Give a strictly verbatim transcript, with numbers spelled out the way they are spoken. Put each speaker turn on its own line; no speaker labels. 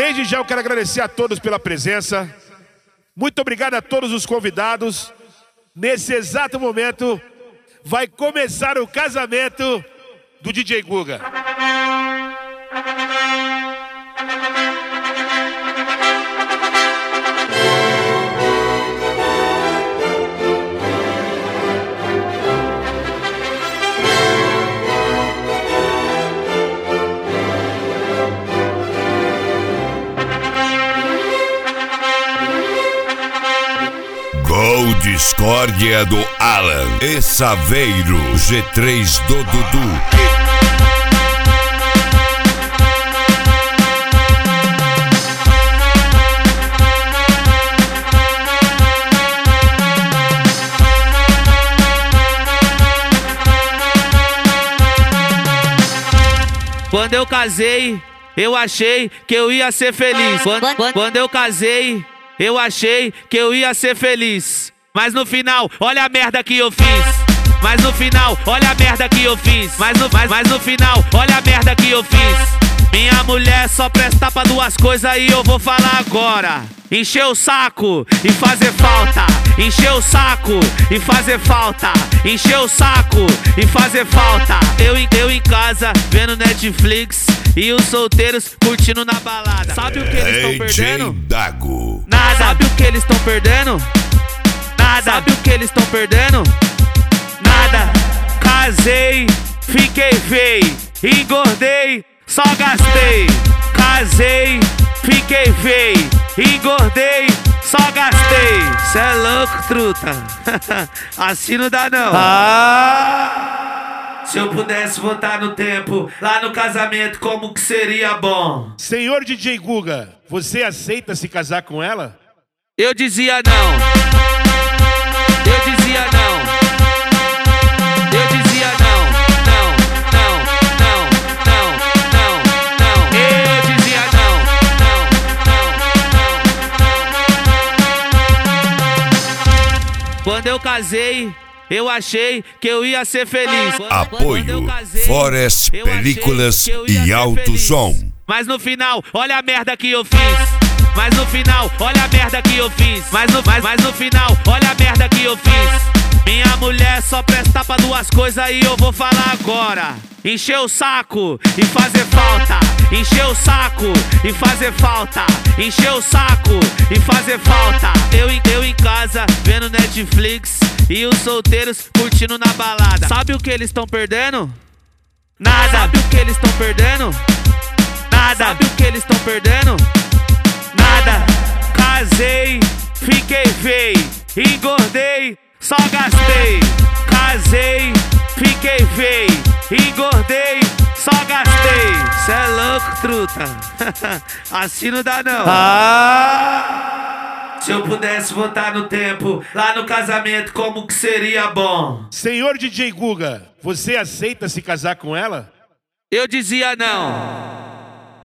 Desde já eu quero agradecer a todos pela presença. Muito obrigado a todos os convidados. Nesse exato momento vai começar o casamento do D J Guga.
Gol discórdia do Alan e Saveiro G três do Dudu.
Quando eu casei, eu achei que eu ia ser feliz. Quando, quando, quando eu casei, eu achei que eu ia ser feliz. Mas no final, olha a merda que eu fiz. Mas no final, olha a merda que eu fiz. Mas no, mas, mas no final, olha a merda que eu fiz. Minha mulher só presta pra duas coisas e eu vou falar agora. Encher o saco e fazer falta. Encher o saco e fazer falta. Encher o saco e fazer falta. Eu, eu em casa vendo Netflix e os solteiros curtindo na balada. Sabe o que eles estão perdendo?
Dago.
Nada. Sabe o que eles estão perdendo? Nada. Sabe o que eles estão perdendo? Nada. Casei, fiquei feio, engordei, só gastei. Casei, fiquei feio, engordei, só gastei. Cê é louco, truta. Assim não dá não. Ah! Se eu pudesse voltar no tempo, lá no casamento, como que seria bom?
Senhor D J Guga, você aceita se casar com ela?
Eu dizia não. Eu dizia não. Eu dizia não. Não, não, não, não, não, não. Eu dizia não. Não, não, não, não. Quando eu casei, eu achei que eu ia ser feliz.
Apoio casei, Forest Películas e Alto Som.
Mas no final, olha a merda que eu fiz. Mas no final, olha a merda que eu fiz. Mas no, mas, mas no final, olha a merda que eu fiz. Minha mulher só presta pra duas coisas e eu vou falar agora. Encher o saco e fazer falta. Encher o saco e fazer falta. Encher o saco e fazer falta. Eu, eu em casa vendo Netflix e os solteiros curtindo na balada. Sabe o que eles estão perdendo? Nada. Sabe o que eles estão perdendo? Nada. Sabe o que eles estão perdendo? Nada. Casei, fiquei feio, engordei, só gastei. Casei, fiquei feio, engordei, só gastei. Cê é louco, truta. Assim não dá não. Ah! Se eu pudesse voltar no tempo, lá no casamento, como que seria bom?
Senhor D J Guga, você aceita se casar com ela?
Eu dizia não.